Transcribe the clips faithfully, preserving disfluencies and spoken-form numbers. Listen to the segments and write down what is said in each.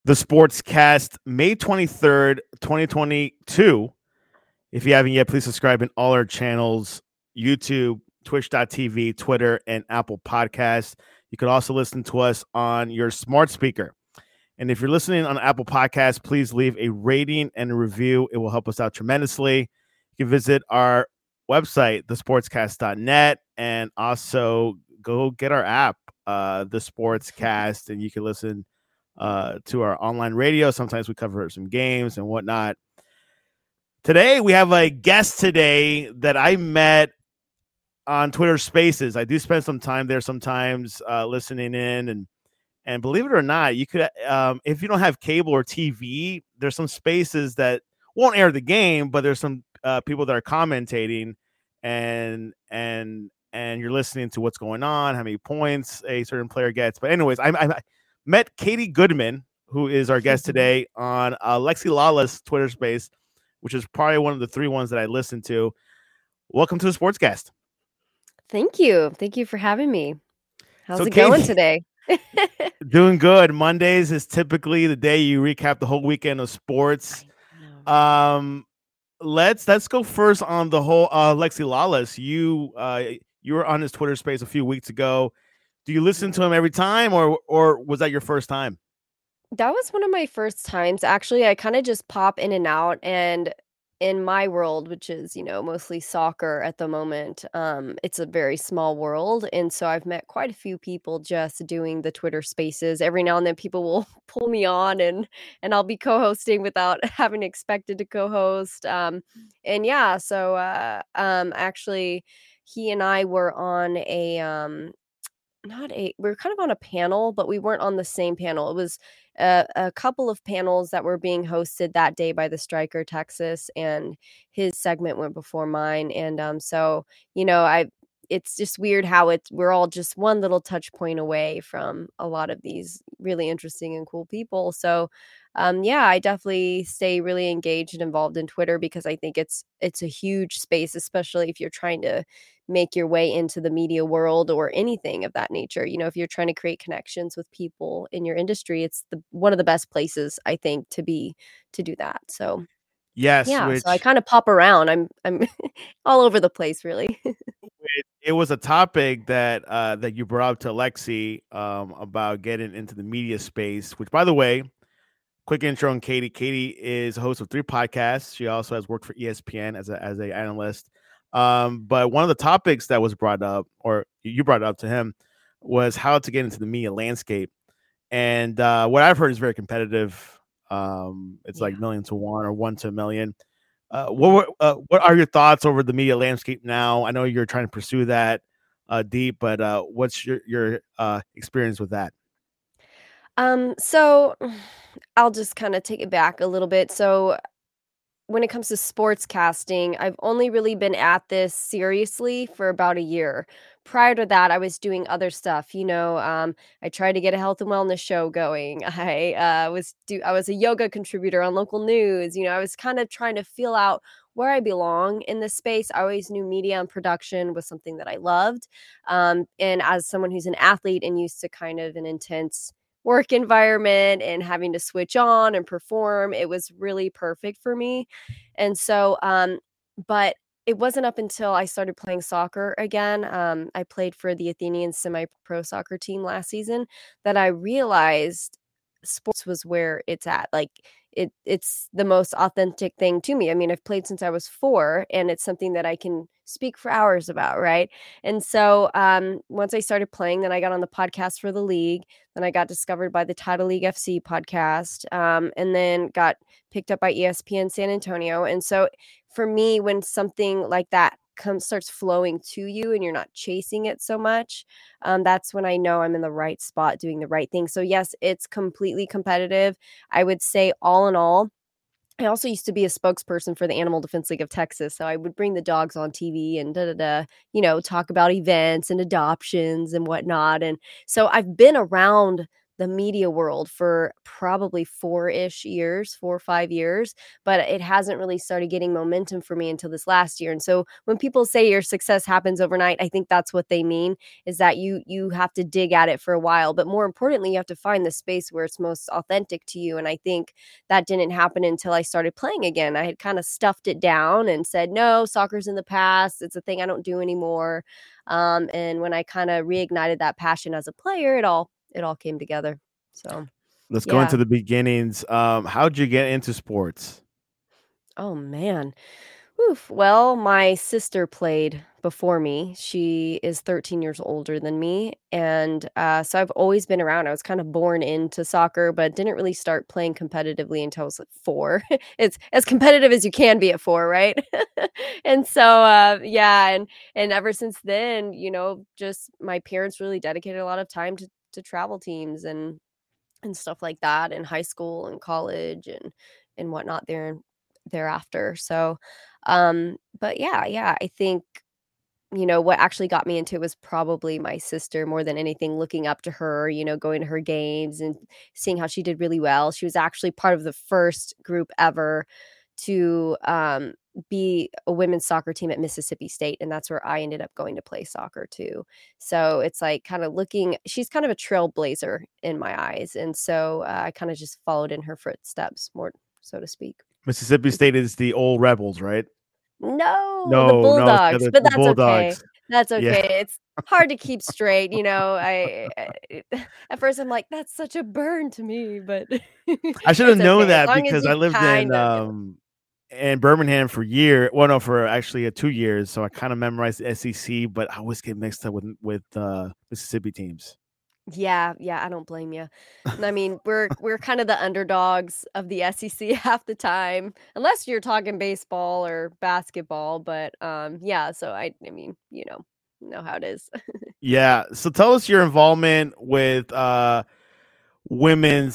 The Sportscast, May twenty-third, twenty twenty-two. If you haven't yet, please subscribe in all our channels, YouTube, twitch dot t v, Twitter, and Apple Podcasts. You can also listen to us on your smart speaker. And if you're listening on Apple Podcasts, please leave a rating and a review. It will help us out tremendously. You can visit our website, the sportscast dot net, and also go get our app, uh, The Sportscast, and you can listen uh, to our online radio. Sometimes we cover some games and whatnot. Today, we have a guest today that I met on Twitter Spaces. I do spend some time there sometimes uh, listening in, and and believe it or not, you could um, if you don't have cable or T V, there's some spaces that won't air the game, but there's some uh, people that are commentating, and and and you're listening to what's going on, how many points a certain player gets. But anyways, I, I met Katie Goodman, who is our guest today on uh, Lexi Lawless Twitter Space, which is probably one of the three ones that I listened to. Welcome to the Sportscast. Thank you. Thank you for having me. How's So it going Katie, today? Doing good. Mondays is typically the day you recap the whole weekend of sports. Um, let's let's go first on the whole uh, Lexi Lawless. You uh, you were on his Twitter Space a few weeks ago. Do you listen to him every time, or or was that your first time? That was one of my first times. Actually, I kind of just pop in and out, and in my world, which is, you know, mostly soccer at the moment, um, it's a very small world. And so I've met quite a few people just doing the Twitter Spaces. Every now and then people will pull me on and and I'll be co-hosting without having expected to co-host. Um, and yeah, so uh, um, actually he and I were on a um not a we were kind of on a panel, but we weren't on the same panel. It was a, a couple of panels that were being hosted that day by the Striker Texas, and his segment went before mine. And um, so you know, I it's just weird how it's we're all just one little touch point away from a lot of these really interesting and cool people. So um, yeah, I definitely stay really engaged and involved in Twitter because I think it's it's a huge space, especially if you're trying to make your way into the media world or anything of that nature. You know, if you're trying to create connections with people in your industry, it's the one of the best places I think to be to do that. So Yes, yeah, so I which kind of pop around. I'm I'm all over the place, really. it, it was a topic that uh, that you brought up to Lexi um, about getting into the media space. Which, by the way, quick intro on Katie. Katie is a host of three podcasts. She also has worked for E S P N as a as an analyst. Um, but one of the topics that was brought up, or you brought it up to him, was how to get into the media landscape. And uh, what I've heard is very competitive. Um, it's Yeah. like million to one or one to a million. Uh, what were- uh, what are your thoughts over the media landscape now? I know you're trying to pursue that uh, deep, but uh, what's your your uh, experience with that? Um, so I'll just kind of take it back a little bit. So when it comes to sports casting, I've only really been at this seriously for about a year. Prior to that, I was doing other stuff. You know, um, I tried to get a health and wellness show going. I uh, was do I was a yoga contributor on local news. You know, I was kind of trying to feel out where I belong in this space. I always knew media and production was something that I loved. Um, and as someone who's an athlete and used to kind of an intense work environment and having to switch on and perform, it was really perfect for me. And so, um, but it wasn't up until I started playing soccer again. Um, I played for the Athenian semi-pro soccer team last season that I realized sports was where it's at. Like it, it's the most authentic thing to me. I mean, I've played since I was four, and it's something that I can speak for hours about, right? And so, um, once I started playing, then I got on the podcast for the league. Then I got discovered by the Title League F C podcast, um, and then got picked up by E S P N San Antonio. And so for me, when something like that comes starts flowing to you and you're not chasing it so much, um, that's when I know I'm in the right spot doing the right thing. So yes, it's completely competitive. I would say all in all, I also used to be a spokesperson for the Animal Defense League of Texas. So I would bring the dogs on T V and da da da, you know, talk about events and adoptions and whatnot. And so I've been around the media world for probably four-ish years, four or five years, but it hasn't really started getting momentum for me until this last year. And so when people say your success happens overnight, I think that's what they mean, is that you you have to dig at it for a while. But more importantly, you have to find the space where it's most authentic to you. And I think that didn't happen until I started playing again. I had kind of stuffed it down and said, no, soccer's in the past. It's a thing I don't do anymore. Um, and when I kind of reignited that passion as a player, it all it all came together. So let's yeah. go into the beginnings. Um, how'd you get into sports? Oh man. Oof. Well, my sister played before me. She is thirteen years older than me. And uh, so I've always been around. I was kind of born into soccer, but didn't really start playing competitively until I was like four. It's as competitive as you can be at four, right? And so, uh, yeah. And, and ever since then, you know, just my parents really dedicated a lot of time to, to travel teams and, and stuff like that in high school and college and, and whatnot there thereafter. So, um, but yeah, yeah, I think, you know, what actually got me into it was probably my sister more than anything, looking up to her, you know, going to her games and seeing how she did really well. She was actually part of the first group ever to um, be a women's soccer team at Mississippi State. And that's where I ended up going to play soccer too. So it's like kind of looking, she's kind of a trailblazer in my eyes. And so uh, I kind of just followed in her footsteps, more so to speak. Mississippi State is the old Rebels, right? No, the No, no, it's the Bulldogs, other but the that's okay. Bulldogs. That's Yeah. okay. It's hard to keep straight, you know. I, I at first I'm like, that's such a burn to me, but I should have it's known okay as that long as because you I lived in kind of get. um in Birmingham for year. Well, no, for actually uh, two years. So I kind of memorized the S E C, but I always get mixed up with with uh, Mississippi teams. Yeah, yeah, I don't blame you. I mean, we're we're kind of the underdogs of the S E C half the time, unless you're talking baseball or basketball. But um, yeah. So I, I mean, you know, know how it is. Yeah. So tell us your involvement with uh, women's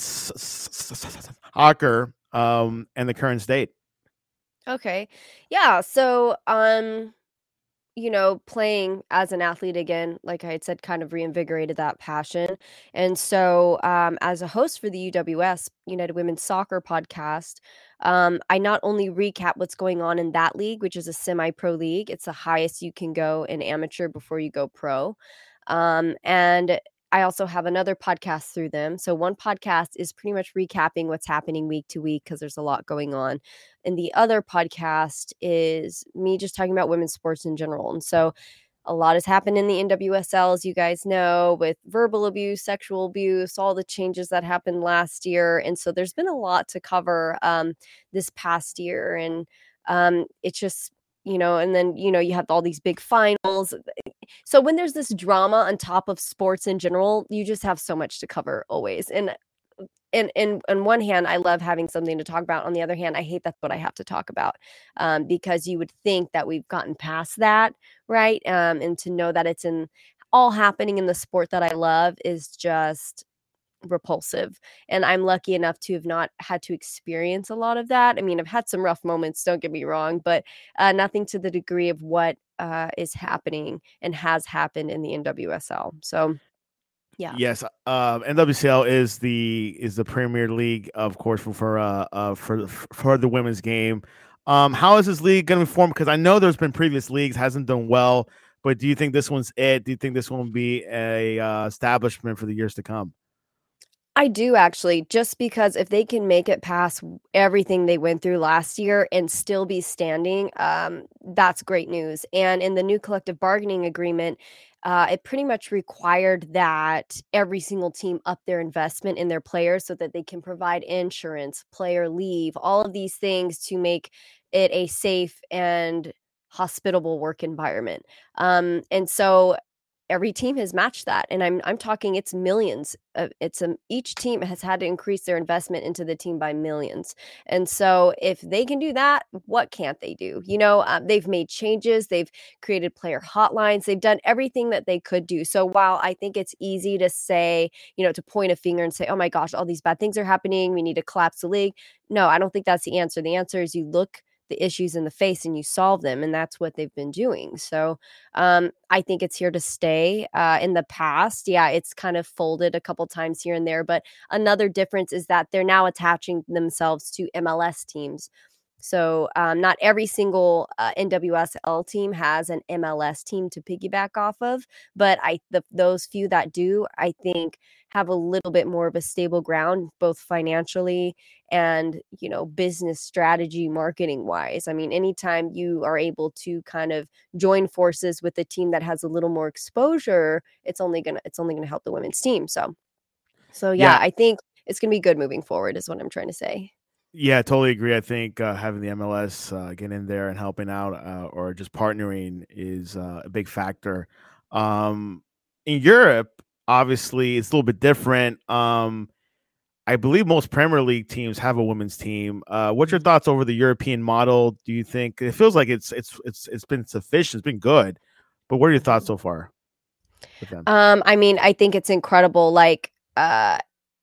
soccer um, and the current state. Okay, yeah. So um. you know, playing as an athlete again, like I had said, kind of reinvigorated that passion. And so, um, as a host for the U W S, United Women's Soccer podcast, um, I not only recap what's going on in that league, which is a semi pro league, it's the highest you can go in amateur before you go pro. Um, and I also have another podcast through them. So one podcast is pretty much recapping what's happening week to week because there's a lot going on. And the other podcast is me just talking about women's sports in general. And so a lot has happened in the N W S L, as you guys know, with verbal abuse, sexual abuse, all the changes that happened last year. And so there's been a lot to cover um, this past year. And um, it's just, you know, and then, you know, you have all these big finals. So when there's this drama on top of sports in general, you just have so much to cover always. And and and on one hand, I love having something to talk about. On the other hand, I hate that's what I have to talk about um, because you would think that we've gotten past that, right? Um, and to know that it's in all happening in the sport that I love is just repulsive. And I'm lucky enough to have not had to experience a lot of that. I mean, I've had some rough moments, don't get me wrong, but uh, nothing to the degree of what uh, is happening and has happened in the N W S L. So yeah. Yes, um, N W C L is the is the Premier League, of course, for for uh, uh for for the women's game. Um, how is this league going to form? Because I know there's been previous leagues hasn't done well, but do you think this one's it? Do you think this one will be a uh, establishment for the years to come? I do actually, just because if they can make it past everything they went through last year and still be standing, um, that's great news. And in the new collective bargaining agreement, uh, it pretty much required that every single team up their investment in their players so that they can provide insurance, player leave, all of these things to make it a safe and hospitable work environment. Um, and so every team has matched that, and I'm I'm talking it's millions. Of, it's a, each team has had to increase their investment into the team by millions, and so if they can do that, what can't they do? You know, um, they've made changes, they've created player hotlines, they've done everything that they could do. So while I think it's easy to say, you know, to point a finger and say, oh my gosh, all these bad things are happening, we need to collapse the league. No, I don't think that's the answer. The answer is you look the issues in the face and you solve them, and that's what they've been doing. So um, I think it's here to stay. Uh, in the past, yeah, it's kind of folded a couple times here and there, but another difference is that they're now attaching themselves to M L S teams. So um, not every single uh, N W S L team has an M L S team to piggyback off of, but I the, those few that do, I think, have a little bit more of a stable ground, both financially and, you know, business strategy, marketing wise. I mean, anytime you are able to kind of join forces with a team that has a little more exposure, it's only gonna it's only gonna help the women's team. So, so yeah, Yeah, I think it's gonna be good moving forward, is what I'm trying to say. yeah, I totally agree. I think uh, having the M L S uh, get in there and helping out uh, or just partnering is uh, a big factor. Um, in Europe, obviously, it's a little bit different. Um, I believe most Premier League teams have a women's team. Uh, what's your thoughts over the European model? Do you think it feels like it's it's it's it's been sufficient? It's been good, but what are your thoughts so far with them? Um, I mean, I think it's incredible. Like, uh,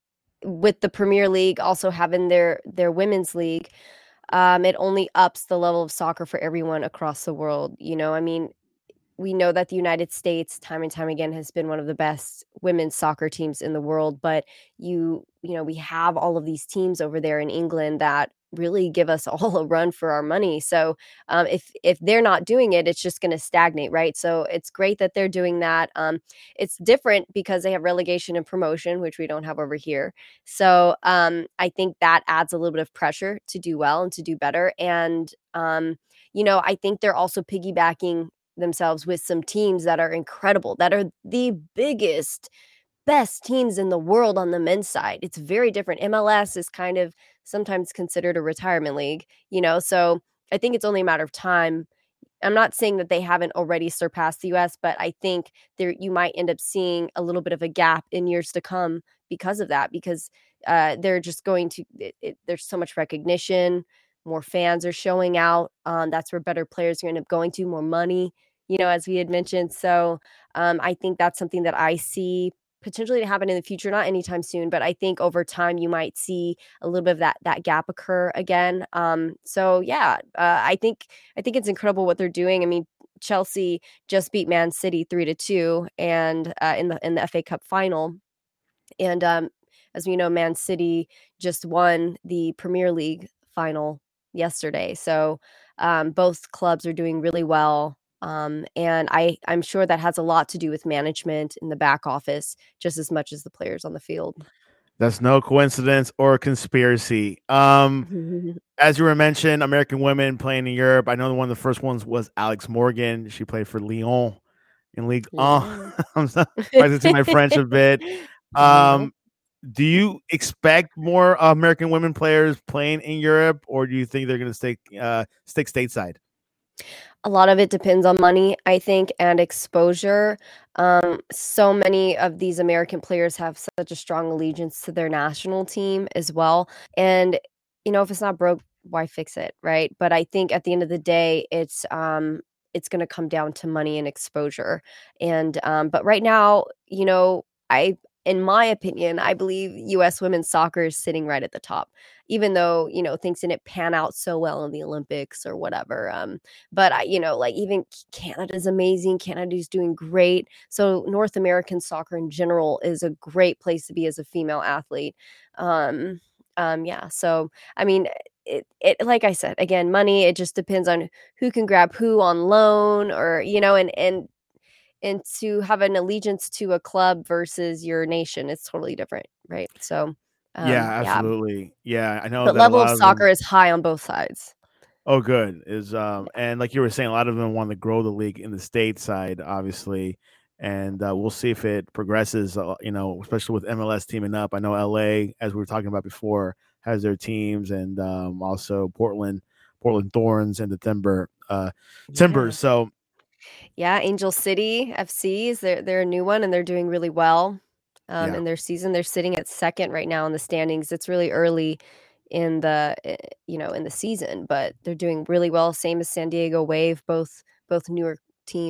with the Premier League also having their their women's league, um, it only ups the level of soccer for everyone across the world. You know, I mean, we know that the United States time and time again has been one of the best women's soccer teams in the world, but you you know, we have all of these teams over there in England that really give us all a run for our money. So um, if if they're not doing it, it's just going to stagnate, right? So it's great that they're doing that. Um, it's different because they have relegation and promotion, which we don't have over here. So um, I think that adds a little bit of pressure to do well and to do better. And um, you know, I think they're also piggybacking themselves with some teams that are incredible, that are the biggest, best teams in the world on the men's side. It's very different. M L S is kind of sometimes considered a retirement league, you know, so I think it's only a matter of time. I'm not saying that they haven't already surpassed the U S, but I think there you might end up seeing a little bit of a gap in years to come because of that, because uh, they're just going to, it, it, there's so much recognition, more fans are showing out. Um, that's where better players are going to end up going to, more money, you know, as we had mentioned. So um, I think that's something that I see potentially to happen in the future, not anytime soon, but I think over time you might see a little bit of that that gap occur again. Um, so yeah, uh, I think I think it's incredible what they're doing. I mean, Chelsea just beat Man City three to two, and uh, in the in the F A Cup final, and um, as we know, Man City just won the Premier League final yesterday. So um, both clubs are doing really well. Um, and I, I'm sure that has a lot to do with management in the back office, just as much as the players on the field. That's no coincidence or conspiracy. Um, as you were mentioned, American women playing in Europe. I know one of the first ones was Alex Morgan. She played for Lyon in League One. I'm sorry to see my French a bit. Um, do you expect more uh, American women players playing in Europe, or do you think they're going to stay uh, stick stateside? A lot of it depends on money, I think, and exposure. Um, so many of these American players have such a strong allegiance to their national team as well. And, you know, if it's not broke, why fix it, right? But I think at the end of the day, it's um, it's going to come down to money and exposure. And um, but right now, you know, I, in my opinion, I believe U S women's soccer is sitting right at the top, even though, you know, things didn't pan out so well in the Olympics or whatever. Um, but I, you know, like even Canada's amazing. Canada's doing great. So North American soccer in general is a great place to be as a female athlete. Um, um, yeah. So, I mean, it, it, like I said, again, money, it just depends on who can grab who on loan, or, you know, and, and, and to have an allegiance to a club versus your nation, it's totally different. Right. So, Yeah, um, yeah, absolutely. Yeah, I know but that a level of lot of them. soccer is high on both sides. Oh, good. Is um and like you were saying, a lot of them want to grow the league in the state side, obviously, and uh, we'll see if it progresses. Uh, you know, especially with M L S teaming up. I know L A, as we were talking about before, has their teams, and um, also Portland, Portland Thorns, and the Timber uh, Yeah. Timbers. So Yeah, Angel City F C is they're they're a new one, and they're doing really well um, yeah, in their season. They're sitting at second right now in the standings. It's really early in the eh, you know in the season, but they're doing really well. Same as San Diego Wave, both both newer teams.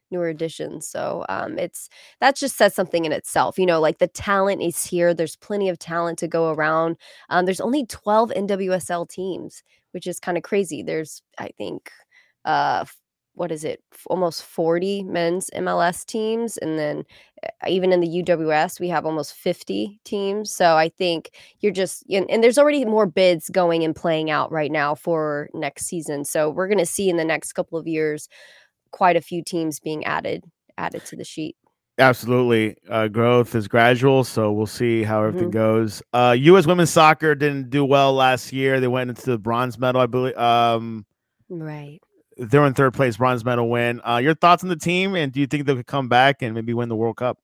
newer additions. So um, it's that just says something in itself. You know, like the talent is here. There's plenty of talent to go around. Um, there's only twelve N W S L teams, which is kind of crazy. There's, I think, uh, what is it? Almost forty men's M L S teams, and then uh, even in the U W S, we have almost fifty teams. So I think you're just, and, and there's already more bids going and playing out right now for next season. So we're going to see in the next couple of years quite a few teams being added added to the sheet. Absolutely. Uh, growth is gradual, so we'll see how everything Mm-hmm. goes. Uh, U S women's soccer didn't do well last year. They went into the bronze medal, I believe. Um, Right. they're in third place, bronze medal win. Uh, your thoughts on the team, and do you think they could come back and maybe win the World Cup?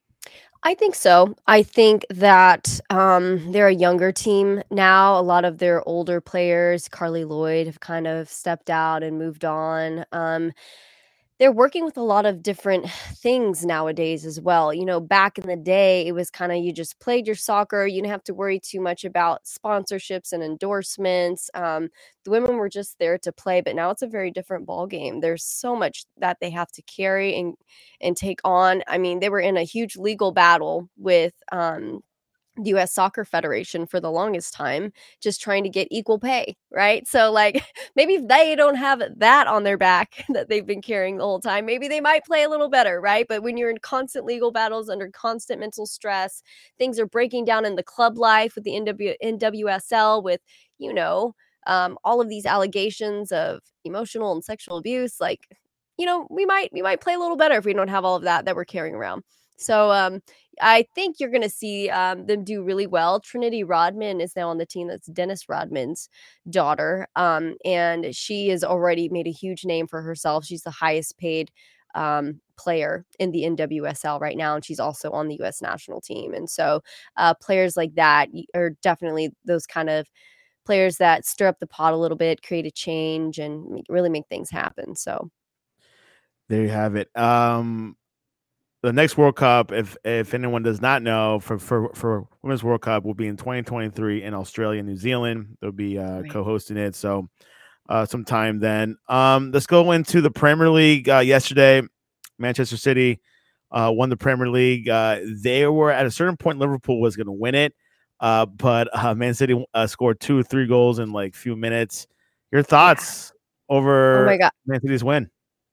I think so. I think that um, they're a younger team now. A lot of their older players, Carly Lloyd, have kind of stepped out and moved on. Um, they're working with a lot of different things nowadays as well. You know, back in the day, it was kind of you just played your soccer. You didn't have to worry too much about sponsorships and endorsements. Um, the women were just there to play, but now it's a very different ball game. There's so much that they have to carry and and take on. I mean, they were in a huge legal battle with um, the U S Soccer Federation for the longest time, just trying to get equal pay, right? So, like, maybe if they don't have that on their back that they've been carrying the whole time, maybe they might play a little better, right? But when you're in constant legal battles under constant mental stress, things are breaking down in the club life with the N W- N W S L, with, you know, um, all of these allegations of emotional and sexual abuse. Like, you know, we might we might play a little better if we don't have all of that that we're carrying around. So, um, I think you're going to see um, them do really well. Trinity Rodman is now on the team. That's Dennis Rodman's daughter. Um, and she has already made a huge name for herself. She's the highest paid um, player in the N W S L right now. And she's also on the U S national team. And so uh, players like that are definitely those kind of players that stir up the pot a little bit, create a change, and really make things happen. So there you have it. Um, the next World Cup, if if anyone does not know, for for for Women's World Cup will be in twenty twenty-three in Australia, New Zealand. They'll be uh, right. co-hosting it, so uh, sometime then. Um, let's go into the Premier League. Uh, yesterday, Manchester City uh, won the Premier League. Uh, they were at a certain point, Liverpool was going to win it, uh, but uh, Man City uh, scored two or three goals in like few minutes. Your Yeah. thoughts Oh my over God. Man City's win?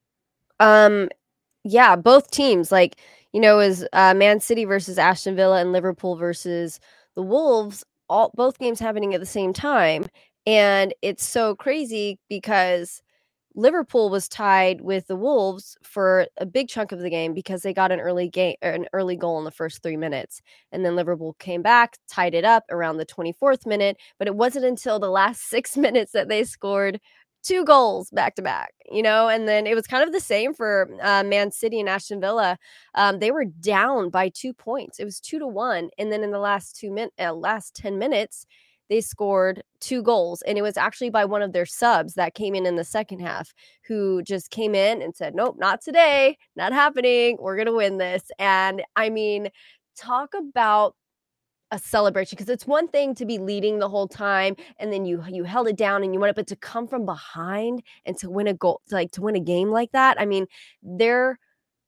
Um, yeah, both teams, like, you know, is uh, Man City versus Aston Villa and Liverpool versus the Wolves, all both games happening at the same time. And it's so crazy because Liverpool was tied with the Wolves for a big chunk of the game because they got an early game, an early goal in the first three minutes. And then Liverpool came back, tied it up around the twenty-fourth minute, but it wasn't until the last six minutes that they scored two goals back to back, you know, and then it was kind of the same for uh, Man City and Aston Villa. Um, they were down by two points. It was two to one. And then in the last two min, uh, last ten minutes, they scored two goals. And it was actually by one of their subs that came in in the second half, who just came in and said, nope, not today, not happening. We're going to win this. And I mean, talk about a celebration, because it's one thing to be leading the whole time and then you you held it down and you won it, but to come from behind and to win a goal, like to win a game like that, I mean, their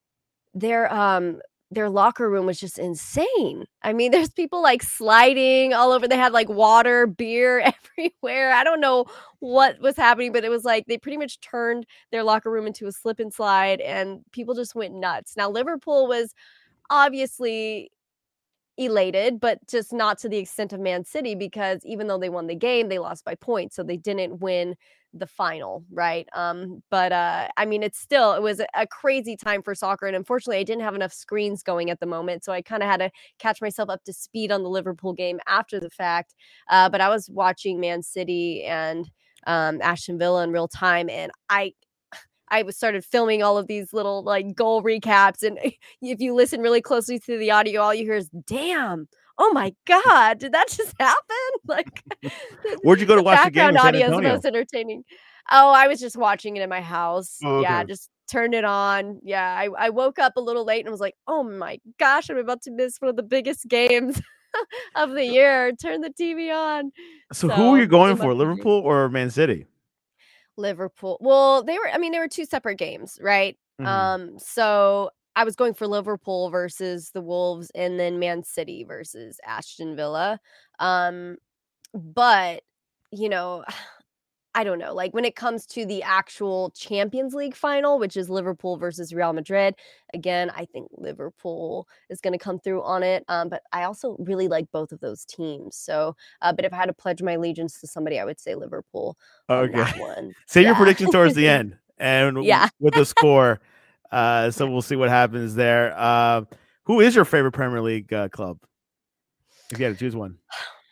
their um their locker room was just insane. I mean, there's people like sliding all over. They had like water, beer everywhere. I don't know what was happening, but it was like they pretty much turned their locker room into a slip and slide, and people just went nuts. Now, Liverpool was obviously elated, but just not to the extent of Man City, because even though they won the game, they lost by points, so they didn't win the final, right? Um, but uh, I mean, it's still it was a, a crazy time for soccer, and unfortunately, I didn't have enough screens going at the moment, so I kind of had to catch myself up to speed on the Liverpool game after the fact. Uh, but I was watching Man City and um, Aston Villa in real time, and I I was started filming all of these little like goal recaps. And if you listen really closely to the audio, all you hear is, damn, oh my God, did that just happen? Like Where'd you go to the watch the game background in San audio is the Antonio? most entertaining. Oh, I was just watching it in my house. Oh, Yeah, okay. just turned it on. Yeah, I, I woke up a little late and was like, oh my gosh, I'm about to miss one of the biggest games of the year. Turn the T V on. So who are you So going it for, must be great. Liverpool or Man City? Liverpool. Well, they were I mean, they were two separate games, right? Mhm. Um, so I was going for Liverpool versus the Wolves, and then Man City versus Aston Villa. Um, but, you know, I don't know, like, when it comes to the actual Champions League final, which is Liverpool versus Real Madrid, again, I think Liverpool is gonna come through on it, um, but I also really like both of those teams, so, uh, but if I had to pledge my allegiance to somebody, I would say Liverpool on Okay. that one. Say your Yeah. prediction towards the end and w- Yeah. with the score. Uh, so we'll see what happens there. Uh, who is your favorite Premier League uh, club? If you had to choose one.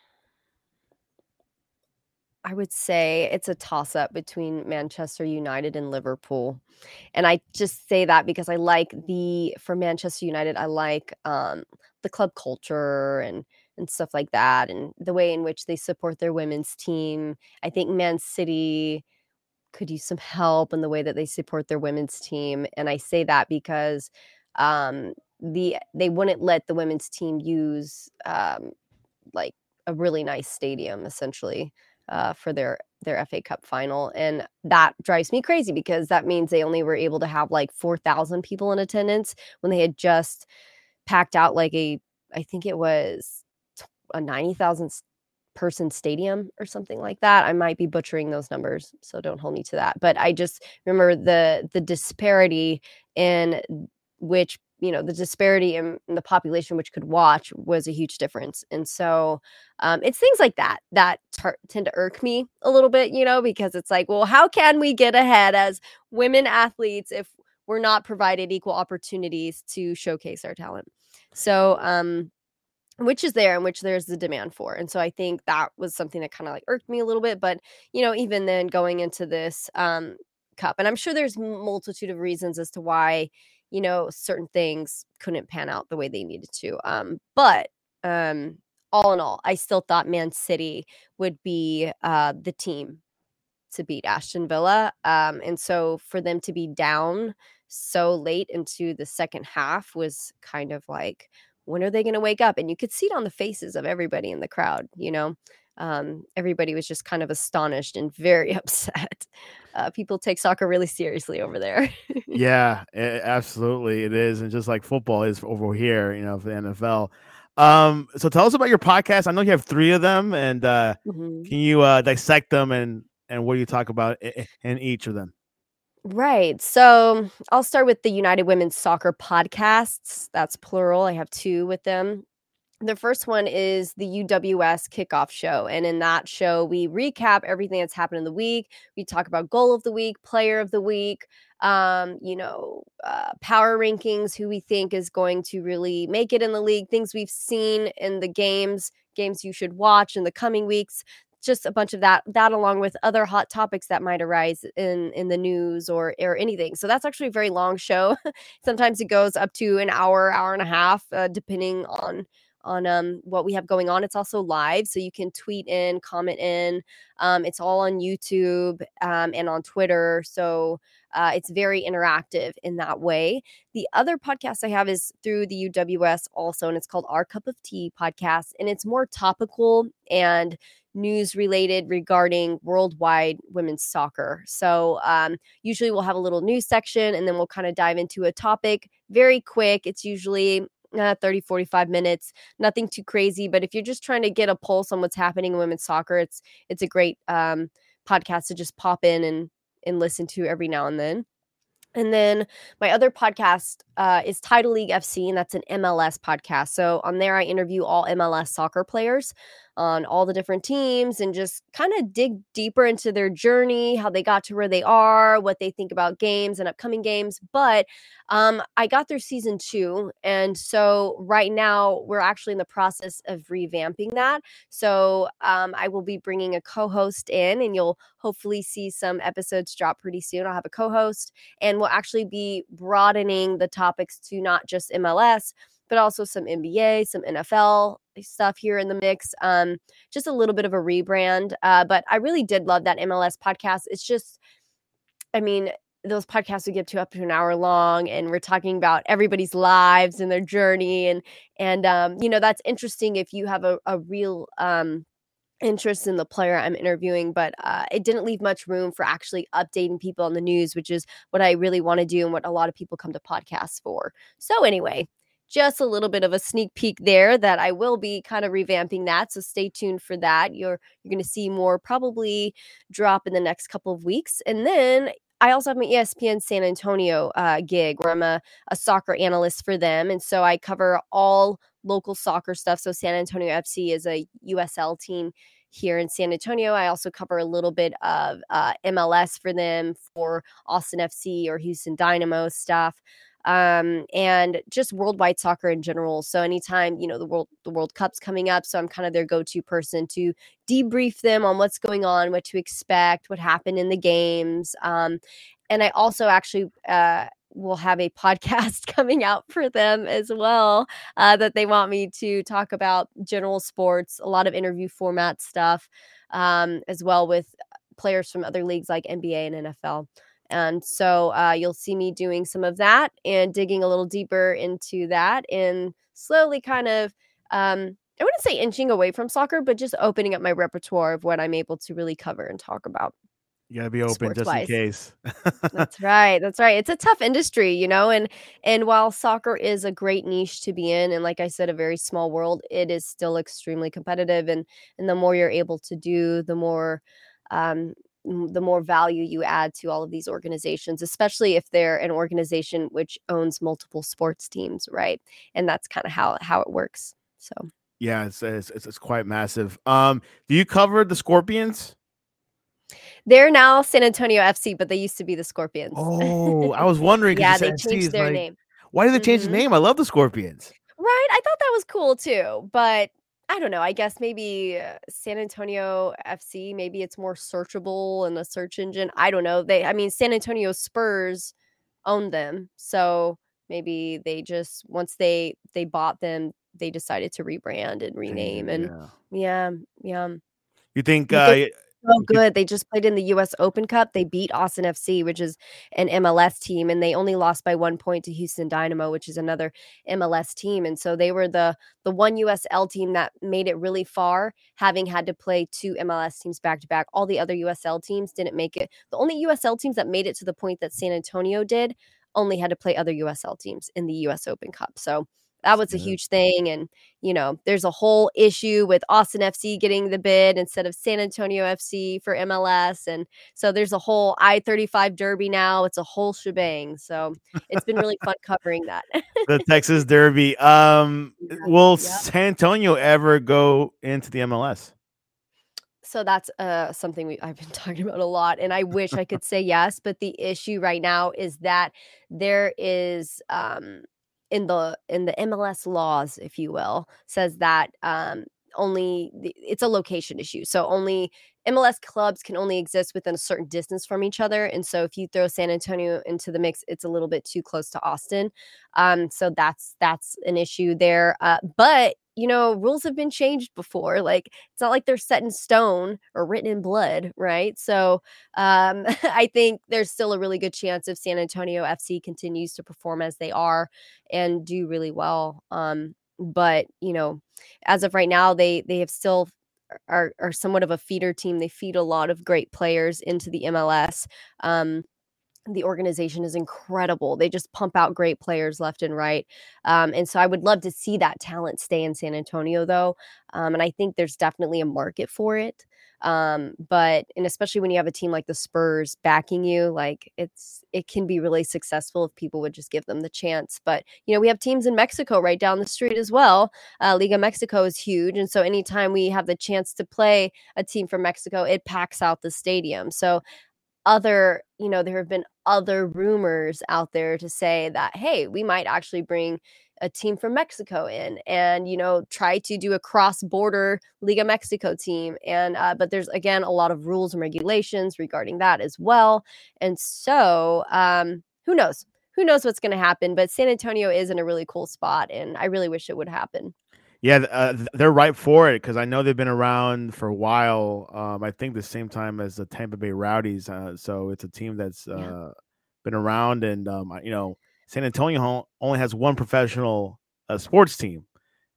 I would say it's a toss-up between Manchester United and Liverpool, and I just say that because I like the for Manchester United, I like, um, the club culture and and stuff like that, and the way in which they support their women's team. I think Man City could use some help in the way that they support their women's team, and I say that because, um, the they wouldn't let the women's team use, um, like, a really nice stadium, essentially, uh, for their their F A Cup final, and that drives me crazy because that means they only were able to have, like, four thousand people in attendance when they had just packed out, like, a I think it was t a ninety thousand person stadium or something like that. I might be butchering those numbers, so don't hold me to that, but I just remember the the disparity in which, you know, the disparity in, in the population which could watch was a huge difference. And so um, it's things like that that tar- tend to irk me a little bit, you know, because it's like, well, how can we get ahead as women athletes if we're not provided equal opportunities to showcase our talent? So, um, which is there and which there's the demand for. And so I think that was something that kind of like irked me a little bit. But, you know, even then going into this um, cup, and I'm sure there's multitude of reasons as to why, you know, certain things couldn't pan out the way they needed to. Um, but um, all in all, I still thought Man City would be uh, the team to beat Aston Villa. Um, and so for them to be down so late into the second half was kind of like, when are they going to wake up? And you could see it on the faces of everybody in the crowd, you know? Um, everybody was just kind of astonished and very upset. Uh, people take soccer really seriously over there. Yeah, a- absolutely, it is, and just like football is over here, you know, for the N F L. Um, so tell us about your podcast. I know you have three of them, and uh, Mhm. can you uh, dissect them and and what do you talk about i- in each of them? Right. So I'll start with the United Women's Soccer podcasts. That's plural. I have two with them. The first one is the U W S kickoff show. And in that show, we recap everything that's happened in the week. We talk about goal of the week, player of the week, um, you know, uh, power rankings, who we think is going to really make it in the league, things we've seen in the games, games you should watch in the coming weeks. Just a bunch of that, that along with other hot topics that might arise in in the news or or anything. So that's actually a very long show. Sometimes it goes up to an hour, hour and a half, uh, depending on on um, what we have going on. It's also live, so you can tweet in, comment in. Um, it's all on YouTube um, and on Twitter, so uh, it's very interactive in that way. The other podcast I have is through the U W S also, and it's called Our Cup of Tea podcast, and it's more topical and news related regarding worldwide women's soccer. So um, usually we'll have a little news section, and then we'll kind of dive into a topic very quick. It's usually uh, thirty, forty-five minutes, nothing too crazy. But if you're just trying to get a pulse on what's happening in women's soccer, it's it's a great um, podcast to just pop in and and listen to every now and then. And then my other podcast uh, is Title League F C, and that's an M L S podcast. So on there, I interview all M L S soccer players on all the different teams and just kind of dig deeper into their journey, how they got to where they are, what they think about games and upcoming games. But um, I got through season two. And so right now, we're actually in the process of revamping that. So um, I will be bringing a co host in, and you'll hopefully see some episodes drop pretty soon. I'll have a co host, and we'll actually be broadening the topics to not just M L S, but also some N B A, some N F L stuff here in the mix. Um, just a little bit of a rebrand. Uh, but I really did love that M L S podcast. It's just, I mean, those podcasts would get to up to an hour long, and we're talking about everybody's lives and their journey. And, and, um, you know, that's interesting if you have a, a real, um, interest in the player I'm interviewing, but uh, it didn't leave much room for actually updating people on the news, which is what I really want to do and what a lot of people come to podcasts for. So anyway, just a little bit of a sneak peek there that I will be kind of revamping that. So stay tuned for that. You're you're going to see more probably drop in the next couple of weeks. And then I also have my E S P N San Antonio uh, gig where I'm a, a soccer analyst for them. And so I cover all local soccer stuff. So San Antonio F C is a U S L team here in San Antonio. I also cover a little bit of uh, M L S for them, for Austin F C or Houston Dynamo stuff. Um, and just worldwide soccer in general. So anytime, you know, the world, the World Cup's coming up. So I'm kind of their go-to person to debrief them on what's going on, what to expect, what happened in the games. Um, and I also actually, uh, will have a podcast coming out for them as well, uh, that they want me to talk about general sports, a lot of interview format stuff, um, as well with players from other leagues like N B A and N F L. And so uh, you'll see me doing some of that and digging a little deeper into that and slowly kind of, um, I wouldn't say inching away from soccer, but just opening up my repertoire of what I'm able to really cover and talk about. You gotta be open just in case. That's right. That's right. It's a tough industry, you know, and and while soccer is a great niche to be in, and like I said, a very small world, it is still extremely competitive. And and the more you're able to do, the more um the more value you add to all of these organizations, especially if they're an organization which owns multiple sports teams, right? And that's kind of how how it works. So yeah, it's it's, it's quite massive. Um, do you cover the Scorpions? They're now San Antonio F C, but they used to be the Scorpions. Oh, I was wondering. Yeah, they changed their like, name. Why did they change mm-hmm. the name? I love the Scorpions. Right, I thought that was cool too, but I don't know. I guess maybe San Antonio F C, maybe it's more searchable in the search engine. I don't know. They, I mean, San Antonio Spurs owned them, so maybe they just once they they bought them, they decided to rebrand and rename. And yeah, yeah. yeah. You think? Uh, Oh, good. They just played in the U S Open Cup. They beat Austin F C, which is an M L S team, and they only lost by one point to Houston Dynamo, which is another M L S team. And so they were the the one U S L team that made it really far, having had to play two M L S teams back to back. All the other U S L teams didn't make it. The only U S L teams that made it to the point that San Antonio did only had to play other U S L teams in the U S Open Cup. So that was a huge thing. And, you know, there's a whole issue with Austin F C getting the bid instead of San Antonio F C for M L S. And so there's a whole I thirty-five Derby now. It's a whole shebang. So it's been really fun covering that. The Texas Derby. Um, yeah. Will yep. San Antonio ever go into the M L S? So that's uh, something we, I've been talking about a lot, and I wish I could say yes. But the issue right now is that there is um, – in the in the M L S laws, if you will, says that um, only the, it's a location issue. So only M L S clubs can only exist within a certain distance from each other. And so if you throw San Antonio into the mix, it's a little bit too close to Austin. Um, so that's that's an issue there. Uh, but you know, rules have been changed before. Like, it's not like they're set in stone or written in blood, right? So um, I think there's still a really good chance if San Antonio F C continues to perform as they are and do really well. Um, but, you know, as of right now, they they have still are, are somewhat of a feeder team. They feed a lot of great players into the M L S. Um, the organization is incredible. They just pump out great players left and right. Um, and so I would love to see that talent stay in San Antonio, though. Um, and I think there's definitely a market for it. Um, but, and especially when you have a team like the Spurs backing you, like it's, it can be really successful if people would just give them the chance. But, you know, we have teams in Mexico right down the street as well. Uh, Liga Mexico is huge. And so anytime we have the chance to play a team from Mexico, it packs out the stadium. So other, you know, there have been other rumors out there to say that, hey, we might actually bring a team from Mexico in and, you know, try to do a cross-border Liga Mexico team. And, uh, but there's, again, a lot of rules and regulations regarding that as well. And so um, who knows? Who knows what's going to happen? But San Antonio is in a really cool spot, and I really wish it would happen. Yeah, uh, they're right for it because I know they've been around for a while. Um, I think the same time as the Tampa Bay Rowdies. Uh, so it's a team that's uh, yeah. been around, and um, you know, San Antonio only has one professional uh, sports team.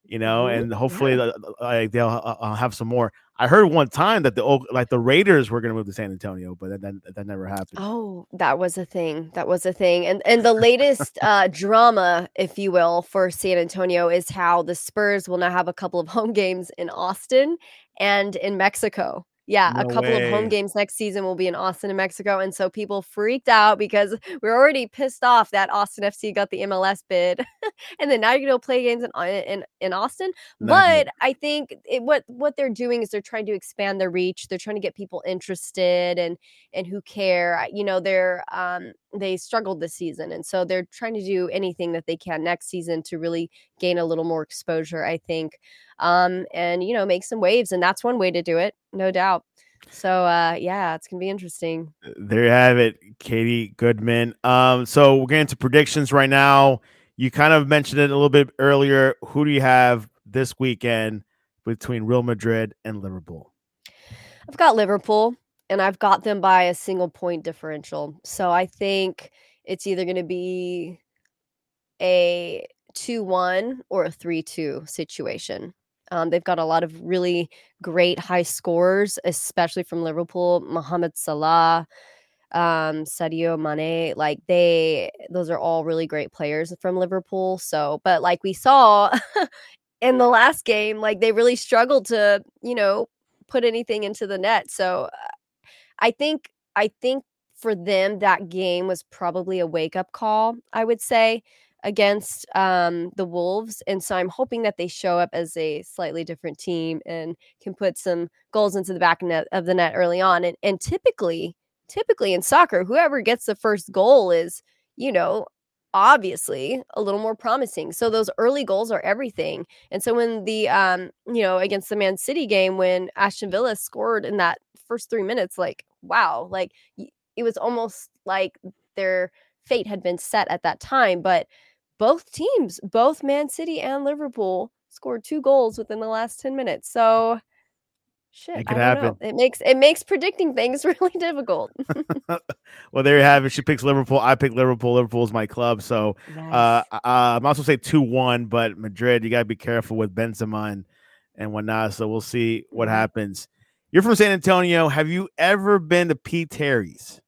you know, Mhm. and hopefully Yeah. uh, uh, they'll uh, uh, have some more. I heard one time that the Oak- like the Raiders were going to move to San Antonio, but that, that that never happened. Oh, that was a thing. That was a thing. And and the latest uh drama, if you will, for San Antonio is how the Spurs will now have a couple of home games in Austin and in Mexico. Yeah, a No couple of home way. games next season will be in Austin and Mexico. And so people freaked out because we're already pissed off that Austin F C got the M L S bid. And then now you're gonna play games in in in Austin. Not good. But I think it, what what they're doing is they're trying to expand their reach. They're trying to get people interested and and who care. I- You know, they're um they struggled this season, and so they're trying to do anything that they can next season to really gain a little more exposure. I think, um, and you know, make some waves, and that's one way to do it, no doubt. So uh, yeah, it's gonna be interesting. There you have it, Katie Goodman. Um, so we're getting to predictions right now. You kind of mentioned it a little bit earlier. Who do you have this weekend between Real Madrid and Liverpool? I've got Liverpool, and I've got them by a single point differential. So I think it's either going to be a two one or a three two situation. Um, they've got a lot of really great high scores, especially from Liverpool. Mohamed Salah, um, Sadio Mane, like they, those are all really great players from Liverpool. So, but like we saw in the last game, like they really struggled to, you know, put anything into the net. So I think I think for them that game was probably a wake-up call, I would say, against um, the Wolves. And so I'm hoping that they show up as a slightly different team and can put some goals into the back net of the net early on. And and typically, typically in soccer, whoever gets the first goal is, you know, obviously a little more promising. So those early goals are everything. And so when the um, you know, against the Man City game when Aston Villa scored in that first three minutes, like wow, like it was almost like their fate had been set at that time. But both teams, both Man City and Liverpool, scored two goals within the last ten minutes. So shit, It could I don't know. happen. It makes it makes predicting things really difficult. Well, there you have it. She picks Liverpool. I pick Liverpool. Liverpool is my club. So uh, Nice. uh, I'm also say two one, but Madrid, you got to be careful with Benzema and, and whatnot. So we'll see what Mhm. happens. You're from San Antonio. Have you ever been to Pete Terry's?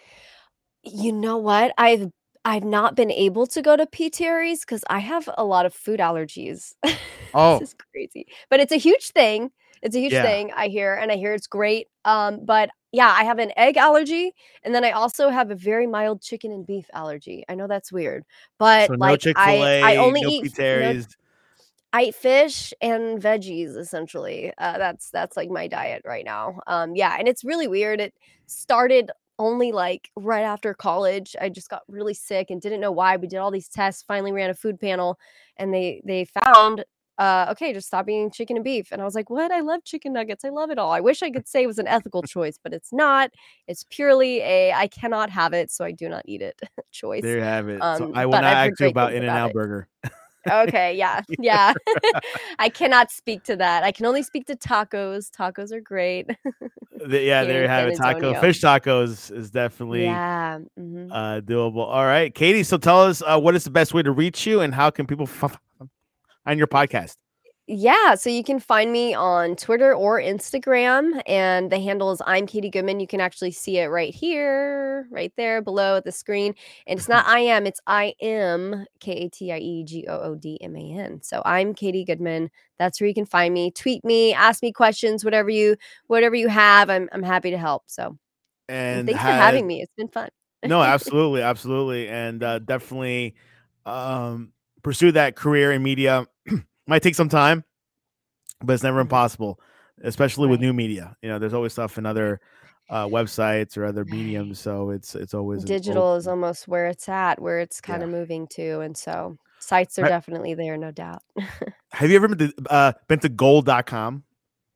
You know what? I've I've not been able to go to P. Terry's because I have a lot of food allergies. This Oh, is crazy, but it's a huge thing. It's a huge yeah. thing, I hear, and I hear it's great. Um, but yeah, I have an egg allergy, and then I also have a very mild chicken and beef allergy. I know that's weird, but, So no like, I I Chick-fil-A, only no eat Pete f no Terry's. I eat fish and veggies, essentially. Uh, that's that's, like, my diet right now. Um, yeah, and it's really weird. It started only, like, right after college. I just got really sick and didn't know why. We did all these tests, finally ran a food panel, and they they found, uh, "Okay, just stop eating chicken and beef." And I was like, "What? I love chicken nuggets. I love it all." I wish I could say it was an ethical choice, but it's not. It's purely a, "I cannot have it, so I do not eat it," choice. There you have it. So Um, I will but not I've heard ask you great about things about In-N-Out it. Burger. Okay, yeah, yeah. I cannot speak to that. I can only speak to tacos. Tacos are great The- yeah, here there you in have San it. Taco, Antonio. fish tacos is definitely Yeah, mhm. uh, doable. All right, Katie. So tell us uh, what is the best way to reach you, and how can people f- find your podcast? Yeah, so you can find me on Twitter or Instagram, and the handle is I'm Katie Goodman. You can actually see it right here, right there below at the screen. And it's not I am, it's I am K A T I E G O O D M A N. So I'm Katie Goodman. That's where you can find me. Tweet me, ask me questions, whatever you whatever you have. I'm I'm happy to help. So and And thanks for has having me. It's been fun. no, absolutely, absolutely, and uh, definitely um, pursue that career in media. Might take some time, but it's never Mhm. impossible, especially with Right. new media. You know, there's always stuff in other uh, websites or other Right. mediums, so it's it's always an Digital is open. almost where it's at, where it's Yeah. kinda moving to, and so sites are Ha- definitely there, no doubt. Have you ever been to uh, been to gold dot com?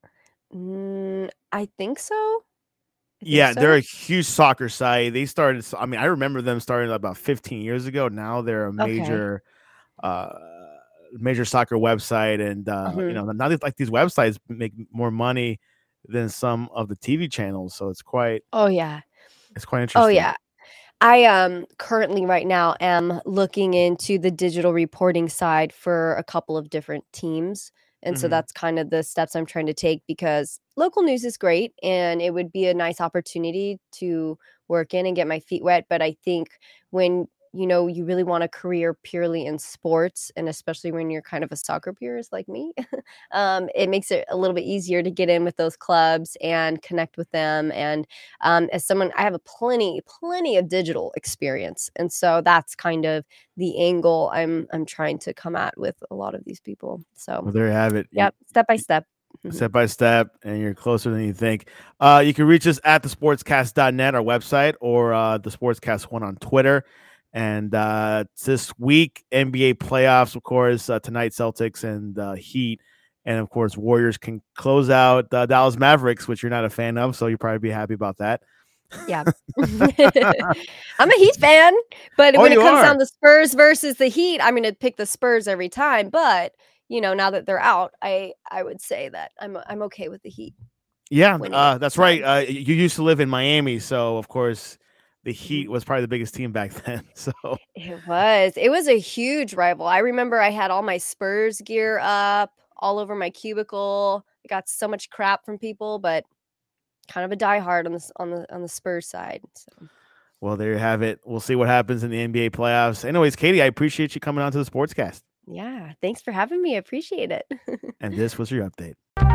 Mm, I think so. I think Yeah, they're so. a huge soccer site. They started. I mean, I remember them starting about fifteen years ago. Now they're a Okay. major, uh, major soccer website, and uh, you Mhm. know, now these like these websites make more money than some of the T V channels. So it's quite, Oh, yeah. it's quite Oh, interesting. yeah. I um currently right now am looking into the digital reporting side for a couple of different teams. And so Mhm. that's kind of the steps I'm trying to take because local news is great and it would be a nice opportunity to work in and get my feet wet. But I think when you know you really want a career purely in sports, and especially when you're kind of a soccer purist like me, um, it makes it a little bit easier to get in with those clubs and connect with them. And um, as someone, I have a plenty, plenty of digital experience, and so that's kind of the angle I'm I'm trying to come at with a lot of these people. So, Well, there you have it. You, yep, step by step. step by step, and you're closer than you think. Uh, you can reach us at the sportscast dot net, our website, or uh, the Sportscast One on Twitter. And uh, this week, N B A playoffs, of course, uh, tonight, Celtics and uh, Heat. And of course, Warriors can close out uh, Dallas Mavericks, which you're not a fan of. So you'll probably be happy about that. Yeah. I'm a Heat fan, but Oh, when it you comes are? down to Spurs versus the Heat, I'm gonna pick the Spurs every time. But you know, now that they're out, I I would say that I'm I'm okay with the Heat Yeah, winning it uh, that's this right. time. Uh, you used to live in Miami, so of course, the Mhm. Heat was probably the biggest team back then. So It was. It was a huge rival. I remember I had all my Spurs gear up all over my cubicle. I got so much crap from people, but kind of a diehard on this on the on the Spurs side. So well, there you have it. We'll see what happens in the N B A playoffs. Anyways, Katie, I appreciate you coming on to the Sportscast. yeah, thanks for having me. I appreciate it. And this was your update.